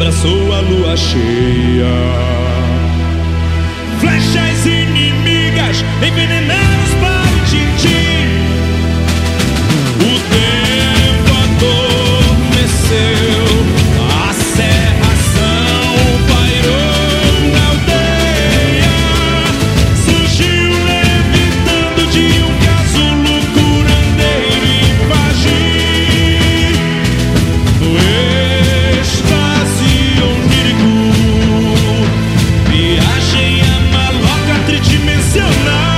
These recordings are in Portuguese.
abraçou a lua cheia. Flechas inimigas envenenaram os Parintins. O tempo adormeceu, a serração pairou na aldeia. Surgiu levitando de um casulo curandeiro e vagim. No êxtase onírico, viagem a maloca tridimensional.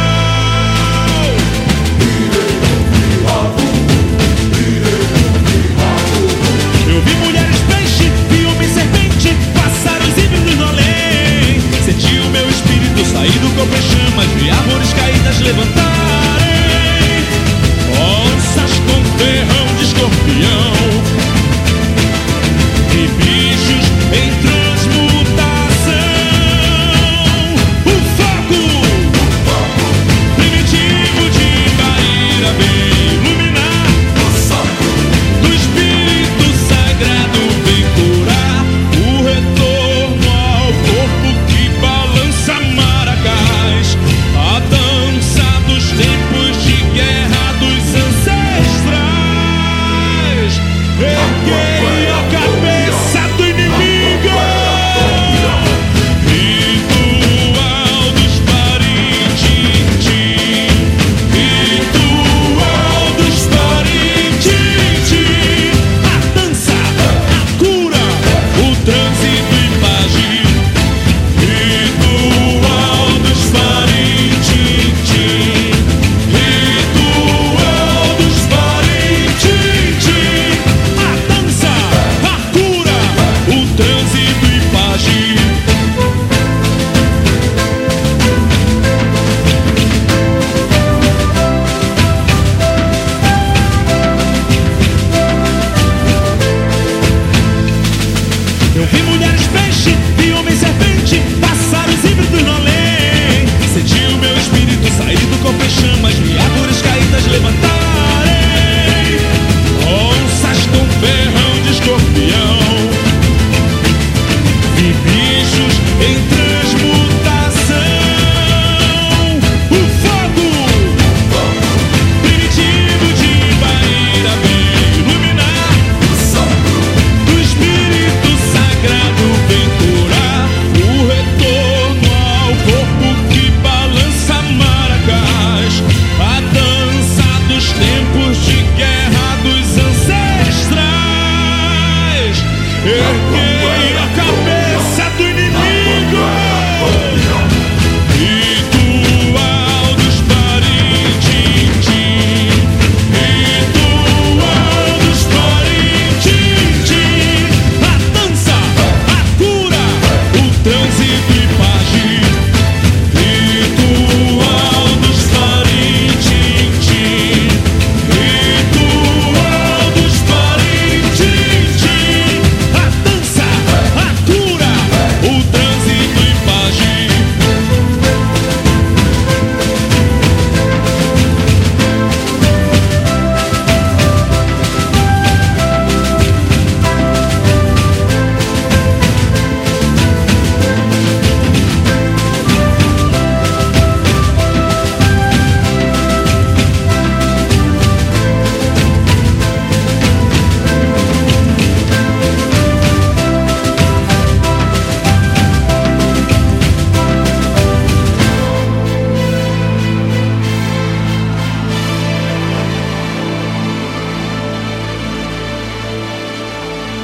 Eu vi mulheres peixe, vi homem serpente, pássaros híbridos no além. Senti o meu espírito sair do corpo em chamas, vi árvores caídas levantarem. Onças com ferrão de escorpião.